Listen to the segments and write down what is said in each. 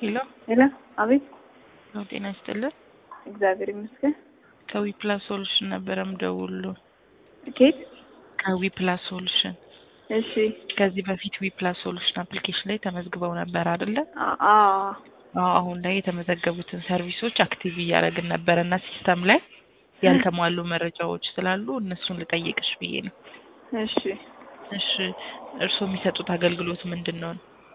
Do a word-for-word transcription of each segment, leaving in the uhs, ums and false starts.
ሄሎ ሄሎ አቤት። ነው ጤና ይስጥልኝ። እግዚአብሔር ይመስገን። ከዊ ፕላስ ሶሉሽን ነበር የምደውልልዎ። ኬት? ከዊ ፕላስ ሶሉሽን። እሺ። ከዚህ በፊት ዊ ፕላስ ሶሉሽን አፕሊኬሽን ላይ ተመዝግበው ነበር አይደለ? አዎ። አዎ። አሁን ላይ የተመዘገቡትን ሰርቪሶች አክቲቭ እያደረግን ነበርና ሲስተም ላይ ያልተሟሉ መረጃዎች ስላሉ እነሱን ልጠይቅሽ ብዬ ነው። እሺ። እሺ። እርስዎ የሚሰጡት አገልግሎት ምንድነው?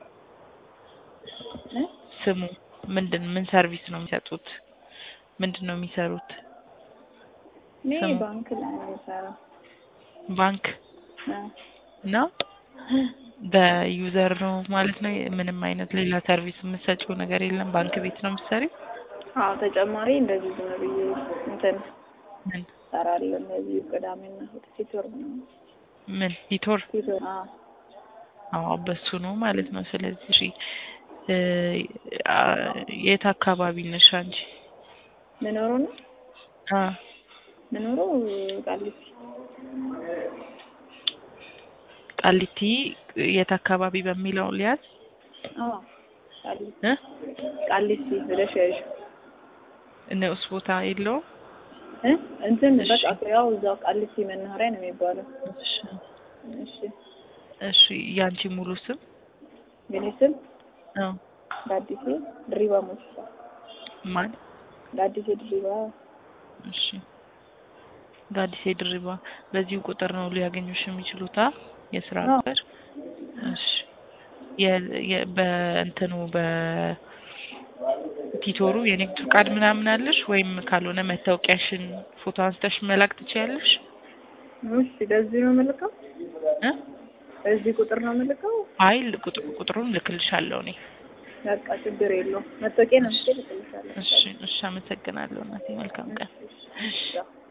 ስሙ ምንድን ምን ሰርቪስ ነው የሚሰጡት? ምንድነው የሚሰሩት? እኔ ስሙ ባንክ ላይ ነው የምሰራው። ባንክ ነው? በዩዘር ነው ማለት ነው? ምንም አይነት ሌላ ሰርቪስ የምትሰጪው ነገር የለም? ባንክ ቤት ነው የምትሰሪው? አዎ። ተጨማሪ እንደዚህ ዝም ብዬ እንትን ምን እሰራለሁ። እንደዚህ ቅዳሜና እሑድ ቲቶር ነው። ምን ቲቶር? ቲቶር አዎ። አዎ በሱ ነው ማለት ነው። ስለዚህ እ የት አካባቢ ነሽ አንቺ? ምኖረው ነው? አ ምኖረው ቃሊቲ። ቃሊቲ የት አካባቢ በሚለው ሊያዝ? አዎ ቃሊቲ እ ቃሊቲ ብለሽ ያዥ። ንዑስ ቦታ የለውም? እ እንትን በቃ ያው እዛው ቃሊቲ መናኸሪያ ነው የሚባለው። እሺ እሺ እሺ። ያንቺ ሙሉ ስም? የኔ ስም? አዎ። ዳዲሴ ድሪባ ሞሲሳ። ማን? ዳዲሴ ድሪባ። እሺ ዳዲሴ ድሪባ። በዚሁ ቁጥር ነው ሊያገኙሽ የሚችሉት? አ የስራ ቁጥር? እሺ የ በእንትኑ በቲቶሩ የንግድ ፍቃድ ምናምን አለሽ? ወይም ካልሆነ መታወቂያሽን ፎቶ አንስተሽ መላክ ትችያለሽ? እሺ በዚህ ነው የምልከው? እ በዚህ ቁጥር ነው የምልከው? አይ ቁጥሩ ቁጥሩን ልክልሻለሁ እኔ። በቃ ችግር የለውም። መታወቂያ ነው ልክልሻለሁ። እሺ እሺ። አመሰግናለሁ እናቴ። መልካም ቀን። እሺ